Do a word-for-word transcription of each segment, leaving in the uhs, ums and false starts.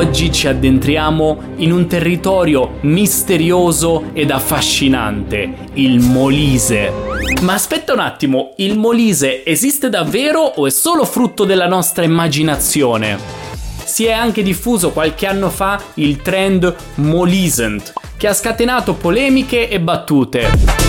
oggi ci addentriamo in un territorio misterioso ed affascinante, il Molise. Ma aspetta un attimo, il Molise esiste davvero o è solo frutto della nostra immaginazione? Si è anche diffuso qualche anno fa il trend Molisent, che ha scatenato polemiche e battute.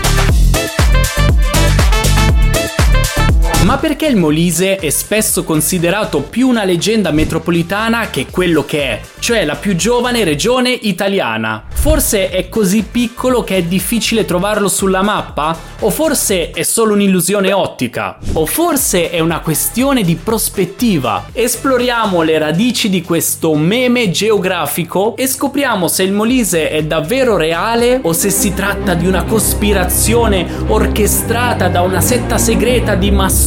Ma perché il Molise è spesso considerato più una leggenda metropolitana che quello che è, cioè la più giovane regione italiana? Forse è così piccolo che è difficile trovarlo sulla mappa? O forse è solo un'illusione ottica? O forse è una questione di prospettiva? Esploriamo le radici di questo meme geografico e scopriamo se il Molise è davvero reale o se si tratta di una cospirazione orchestrata da una setta segreta di massoni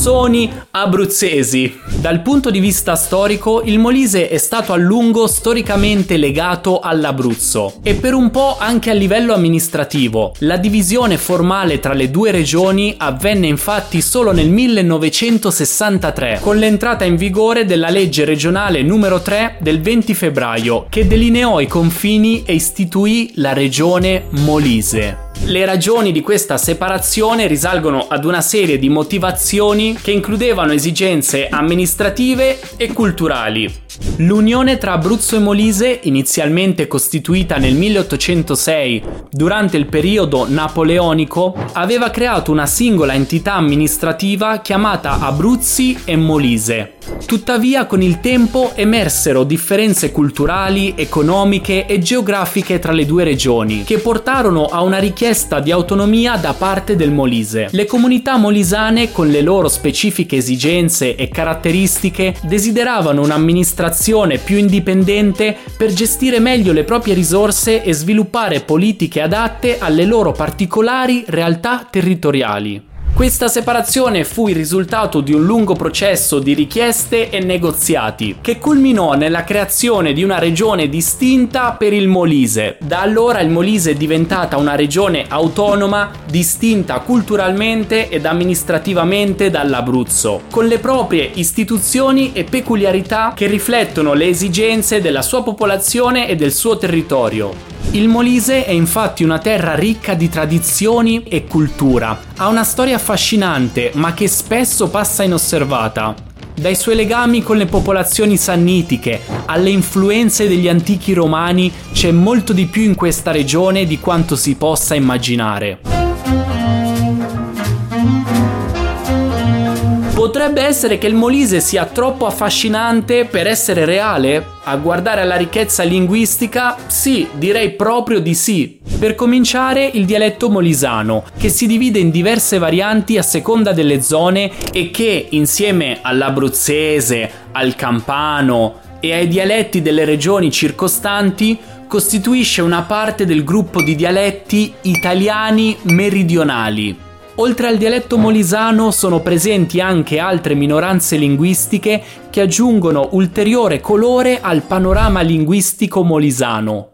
abruzzesi. Dal punto di vista storico, il Molise è stato a lungo storicamente legato all'Abruzzo e per un po' anche a livello amministrativo. La divisione formale tra le due regioni avvenne infatti solo nel millenovecentosessantatré, con l'entrata in vigore della legge regionale numero tre del venti febbraio, che delineò i confini e istituì la regione Molise. Le ragioni di questa separazione risalgono ad una serie di motivazioni che includevano esigenze amministrative e culturali. L'unione tra Abruzzo e Molise, inizialmente costituita nel milleottocentosei durante il periodo napoleonico, aveva creato una singola entità amministrativa chiamata Abruzzi e Molise. Tuttavia, con il tempo emersero differenze culturali, economiche e geografiche tra le due regioni, che portarono a una richiesta di autonomia da parte del Molise. Le comunità molisane, con le loro specifiche esigenze e caratteristiche, desideravano un'amministrazione più indipendente per gestire meglio le proprie risorse e sviluppare politiche adatte alle loro particolari realtà territoriali. Questa separazione fu il risultato di un lungo processo di richieste e negoziati, che culminò nella creazione di una regione distinta per il Molise. Da allora il Molise è diventata una regione autonoma, distinta culturalmente ed amministrativamente dall'Abruzzo, con le proprie istituzioni e peculiarità che riflettono le esigenze della sua popolazione e del suo territorio. Il Molise è infatti una terra ricca di tradizioni e cultura. Ha una storia affascinante, ma che spesso passa inosservata. Dai suoi legami con le popolazioni sannitiche alle influenze degli antichi romani, c'è molto di più in questa regione di quanto si possa immaginare. Potrebbe essere che il Molise sia troppo affascinante per essere reale? A guardare alla ricchezza linguistica, sì, direi proprio di sì. Per cominciare, il dialetto molisano, che si divide in diverse varianti a seconda delle zone e che, insieme all'abruzzese, al campano e ai dialetti delle regioni circostanti, costituisce una parte del gruppo di dialetti italiani meridionali. Oltre al dialetto molisano sono presenti anche altre minoranze linguistiche che aggiungono ulteriore colore al panorama linguistico molisano.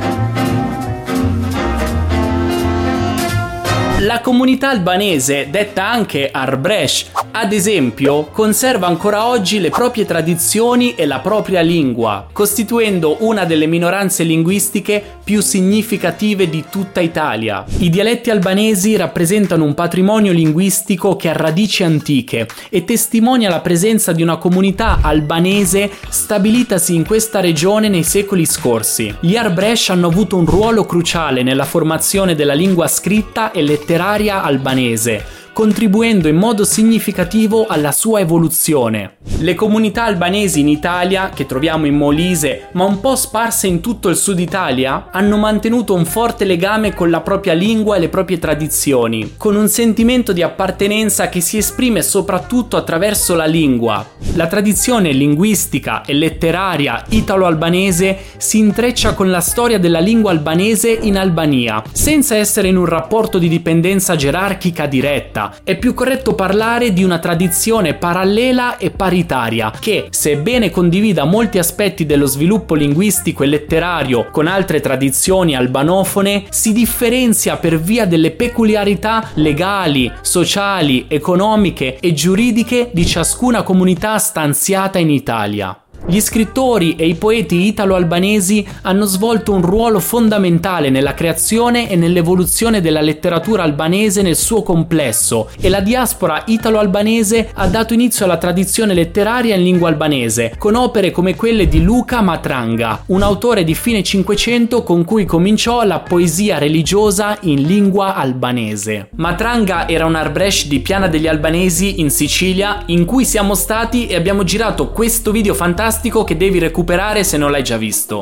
La comunità albanese, detta anche Arbresh, ad esempio, conserva ancora oggi le proprie tradizioni e la propria lingua, costituendo una delle minoranze linguistiche più significative di tutta Italia. I dialetti albanesi rappresentano un patrimonio linguistico che ha radici antiche e testimonia la presenza di una comunità albanese stabilitasi in questa regione nei secoli scorsi. Gli Arbresh hanno avuto un ruolo cruciale nella formazione della lingua scritta e letteraria albanese, contribuendo in modo significativo alla sua evoluzione. Le comunità albanesi in Italia, che troviamo in Molise, ma un po' sparse in tutto il sud Italia, hanno mantenuto un forte legame con la propria lingua e le proprie tradizioni, con un sentimento di appartenenza che si esprime soprattutto attraverso la lingua. La tradizione linguistica e letteraria italo-albanese si intreccia con la storia della lingua albanese in Albania, senza essere in un rapporto di dipendenza gerarchica diretta. È più corretto parlare di una tradizione parallela e paritaria che, sebbene condivida molti aspetti dello sviluppo linguistico e letterario con altre tradizioni albanofone, si differenzia per via delle peculiarità legali, sociali, economiche e giuridiche di ciascuna comunità stanziata in Italia. Gli scrittori e i poeti italo-albanesi hanno svolto un ruolo fondamentale nella creazione e nell'evoluzione della letteratura albanese nel suo complesso, e la diaspora italo-albanese ha dato inizio alla tradizione letteraria in lingua albanese, con opere come quelle di Luca Matranga, un autore di fine Cinquecento con cui cominciò la poesia religiosa in lingua albanese. Matranga era un arbresh di Piana degli Albanesi in Sicilia, in cui siamo stati e abbiamo girato questo video fantastico che devi recuperare se non l'hai già visto.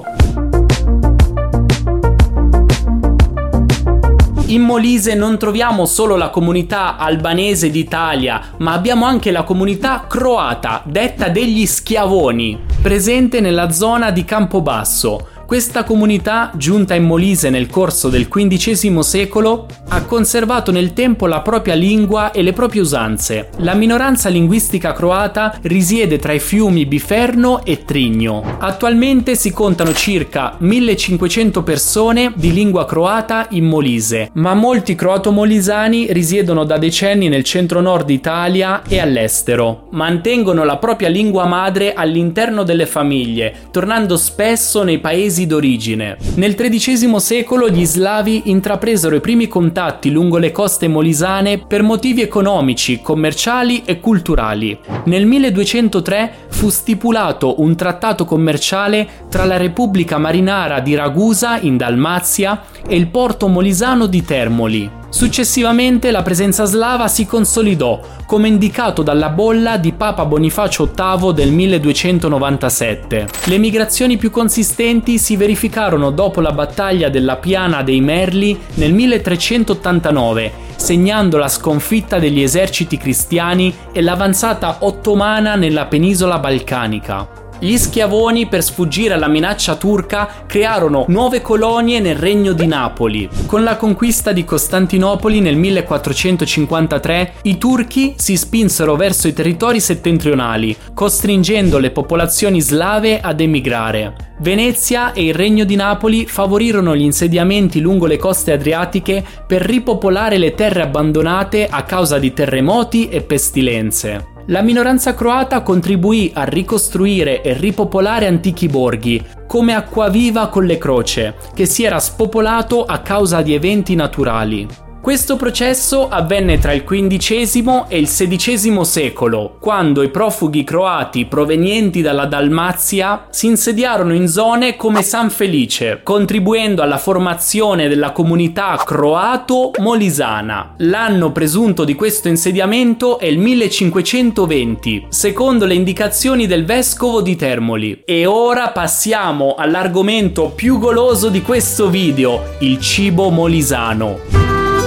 In Molise non troviamo solo la comunità albanese d'Italia, ma abbiamo anche la comunità croata, detta degli Schiavoni, presente nella zona di Campobasso. Questa comunità, giunta in Molise nel corso del quindicesimo secolo, ha conservato nel tempo la propria lingua e le proprie usanze. La minoranza linguistica croata risiede tra i fiumi Biferno e Trigno. Attualmente si contano circa millecinquecento persone di lingua croata in Molise, ma molti croato-molisani risiedono da decenni nel centro-nord Italia e all'estero. Mantengono la propria lingua madre all'interno delle famiglie, tornando spesso nei paesi d'origine. Nel tredicesimo secolo gli slavi intrapresero i primi contatti lungo le coste molisane per motivi economici, commerciali e culturali. Nel milleduecentotre fu stipulato un trattato commerciale tra la Repubblica Marinara di Ragusa in Dalmazia e il porto molisano di Termoli. Successivamente la presenza slava si consolidò, come indicato dalla bolla di Papa Bonifacio ottavo del milleduecentonovantasette. Le migrazioni più consistenti si verificarono dopo la battaglia della Piana dei Merli nel milletrecentottantanove, segnando la sconfitta degli eserciti cristiani e l'avanzata ottomana nella penisola balcanica. Gli Schiavoni, per sfuggire alla minaccia turca, crearono nuove colonie nel regno di Napoli. Con la conquista di Costantinopoli nel millequattrocentocinquantatré, i turchi si spinsero verso i territori settentrionali, costringendo le popolazioni slave ad emigrare. Venezia e il regno di Napoli favorirono gli insediamenti lungo le coste adriatiche per ripopolare le terre abbandonate a causa di terremoti e pestilenze. La minoranza croata contribuì a ricostruire e ripopolare antichi borghi, come Acquaviva Colle Croce, che si era spopolato a causa di eventi naturali. Questo processo avvenne tra il quindicesimo e il sedicesimo secolo, quando i profughi croati provenienti dalla Dalmazia si insediarono in zone come San Felice, contribuendo alla formazione della comunità croato-molisana. L'anno presunto di questo insediamento è il millecinquecentoventi, secondo le indicazioni del vescovo di Termoli. E ora passiamo all'argomento più goloso di questo video, il cibo molisano.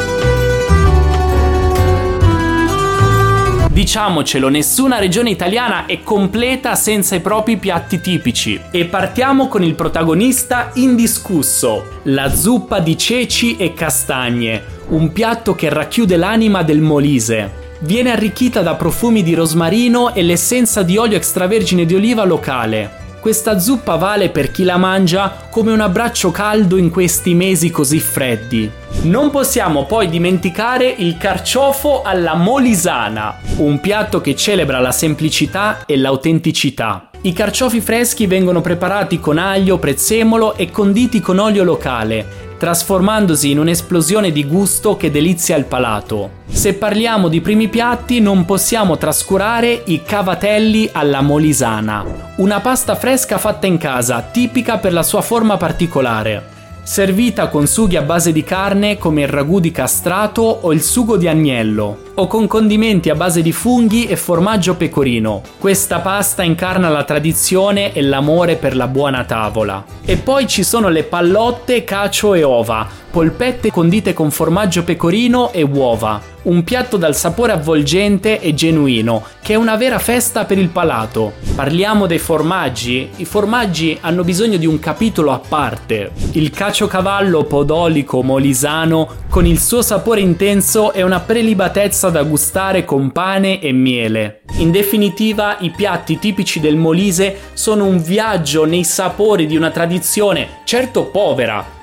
Diciamocelo, nessuna regione italiana è completa senza i propri piatti tipici. E partiamo con il protagonista indiscusso, la zuppa di ceci e castagne, un piatto che racchiude l'anima del Molise. Viene arricchita da profumi di rosmarino e l'essenza di olio extravergine di oliva locale. Questa zuppa vale per chi la mangia come un abbraccio caldo in questi mesi così freddi. Non possiamo poi dimenticare il carciofo alla molisana, un piatto che celebra la semplicità e l'autenticità. I carciofi freschi vengono preparati con aglio, prezzemolo e conditi con olio locale, trasformandosi in un'esplosione di gusto che delizia il palato. Se parliamo di primi piatti non possiamo trascurare i cavatelli alla molisana, una pasta fresca fatta in casa, tipica per la sua forma particolare. Servita con sughi a base di carne come il ragù di castrato o il sugo di agnello, o con condimenti a base di funghi e formaggio pecorino. Questa pasta incarna la tradizione e l'amore per la buona tavola. E poi ci sono le pallotte, cacio e ova, polpette condite con formaggio pecorino e uova. Un piatto dal sapore avvolgente e genuino, che è una vera festa per il palato. Parliamo dei formaggi? I formaggi hanno bisogno di un capitolo a parte. Il caciocavallo podolico molisano, con il suo sapore intenso, è una prelibatezza da gustare con pane e miele. In definitiva, i piatti tipici del Molise sono un viaggio nei sapori di una tradizione certo povera,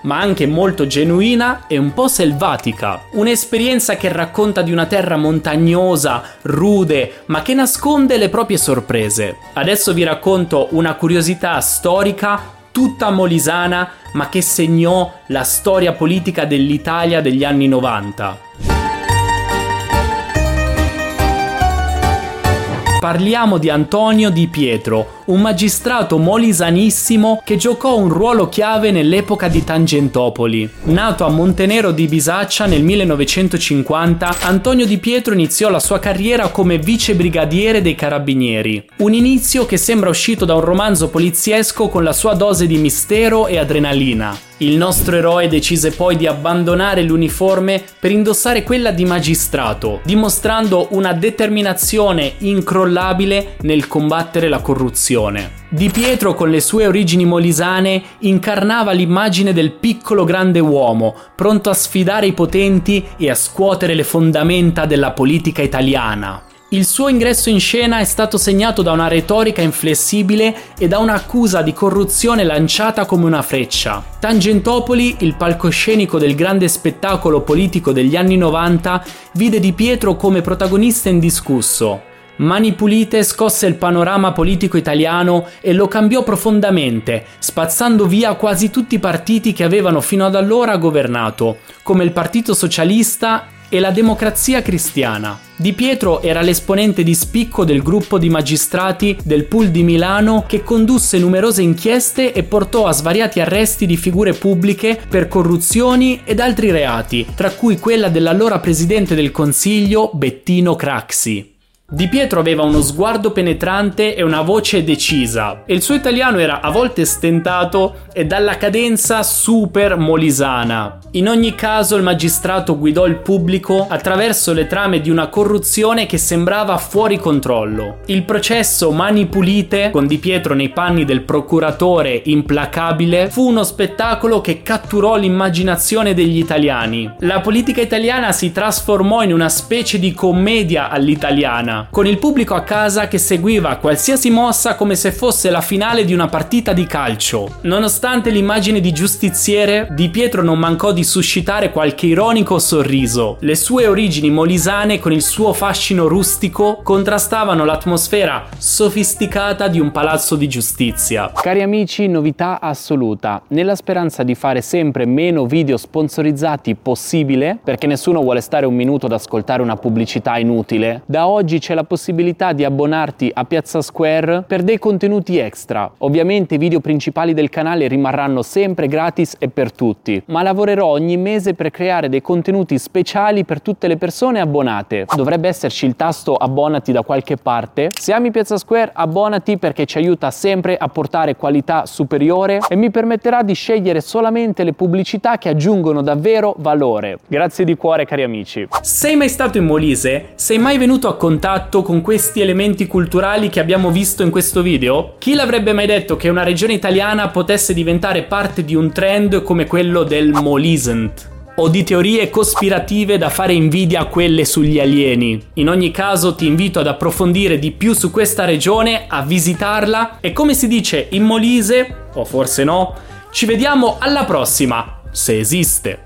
ma anche molto genuina e un po' selvatica. Un'esperienza che racconta di una terra montagnosa, rude, ma che nasconde le proprie sorprese. Adesso vi racconto una curiosità storica tutta molisana, ma che segnò la storia politica dell'Italia degli anni novanta. Parliamo di Antonio Di Pietro, un magistrato molisanissimo che giocò un ruolo chiave nell'epoca di Tangentopoli. Nato a Montenero di Bisaccia nel millenovecentocinquanta, Antonio Di Pietro iniziò la sua carriera come vicebrigadiere dei carabinieri. Un inizio che sembra uscito da un romanzo poliziesco con la sua dose di mistero e adrenalina. Il nostro eroe decise poi di abbandonare l'uniforme per indossare quella di magistrato, dimostrando una determinazione incrollabile nel combattere la corruzione. Di Pietro, con le sue origini molisane, incarnava l'immagine del piccolo grande uomo, pronto a sfidare i potenti e a scuotere le fondamenta della politica italiana. Il suo ingresso in scena è stato segnato da una retorica inflessibile e da un'accusa di corruzione lanciata come una freccia. Tangentopoli, il palcoscenico del grande spettacolo politico degli anni novanta, vide Di Pietro come protagonista indiscusso. Mani Pulite scosse il panorama politico italiano e lo cambiò profondamente, spazzando via quasi tutti i partiti che avevano fino ad allora governato, come il Partito Socialista e la Democrazia Cristiana. Di Pietro era l'esponente di spicco del gruppo di magistrati del Pool di Milano che condusse numerose inchieste e portò a svariati arresti di figure pubbliche per corruzioni ed altri reati, tra cui quella dell'allora presidente del Consiglio Bettino Craxi. Di Pietro aveva uno sguardo penetrante e una voce decisa, e il suo italiano era a volte stentato e dalla cadenza super molisana. In ogni caso il magistrato guidò il pubblico attraverso le trame di una corruzione che sembrava fuori controllo. Il processo Mani Pulite, con Di Pietro nei panni del procuratore implacabile, fu uno spettacolo che catturò l'immaginazione degli italiani. La politica italiana si trasformò in una specie di commedia all'italiana, con il pubblico a casa che seguiva qualsiasi mossa come se fosse la finale di una partita di calcio. Nonostante l'immagine di giustiziere, Di Pietro non mancò di suscitare qualche ironico sorriso. Le sue origini molisane con il suo fascino rustico contrastavano l'atmosfera sofisticata di un palazzo di giustizia. Cari amici, novità assoluta. Nella speranza di fare sempre meno video sponsorizzati possibile, perché nessuno vuole stare un minuto ad ascoltare una pubblicità inutile, da oggi c'è la possibilità di abbonarti a Piazza Square per dei contenuti extra. Ovviamente i video principali del canale rimarranno sempre gratis e per tutti, ma lavorerò ogni mese per creare dei contenuti speciali per tutte le persone abbonate. Dovrebbe esserci il tasto abbonati da qualche parte. Se ami Piazza Square, abbonati, perché ci aiuta sempre a portare qualità superiore e mi permetterà di scegliere solamente le pubblicità che aggiungono davvero valore. Grazie di cuore, cari amici. Sei mai stato in Molise? Sei mai venuto a contatto con questi elementi culturali che abbiamo visto in questo video? Chi l'avrebbe mai detto che una regione italiana potesse diventare parte di un trend come quello del Molisent? O di teorie cospirative da fare invidia a quelle sugli alieni. In ogni caso ti invito ad approfondire di più su questa regione, a visitarla e, come si dice in Molise, o forse no, ci vediamo alla prossima, se esiste.